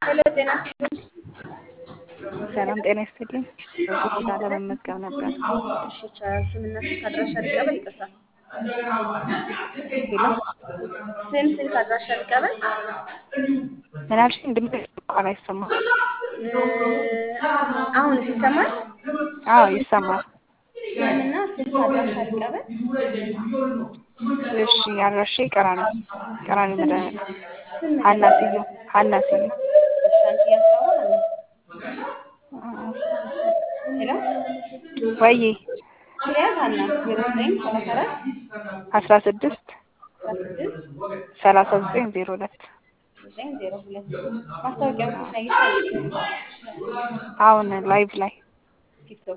ሄሎ ጤና ይስጥልኝ። ሰላም ጤና ይስጥልኝ። ሆስፒታል ለመመዝገብ ነበር። እሺ ይቻላል። ስምና ስልክ አድራሻ ልቀበል? ይቅርታ ሄሎ ስም ስልክ አድራሻ ልቀበል? ምን አልሽኝ? ድምፅ እንኳን አይሰማም። አሁንስ ይሰማል? አዎ ይሰማል። ስምና ስልክ አድራሻ ልቀበል? እሺ አድራሻ ቀራኒ ስም መድኃኒዓለም ስም ሀና መጀመሪያ ስዩም ሀና ስዩም። እሺ አንቺ እያስታወራ ሄሎ ወይዬ ሊያዝ ሀና 0934 16 16 3902 902 ማስታወቂያውን ኬት ነው ያየሽው? አሁን ላይቭ ላይ ቲክቶክ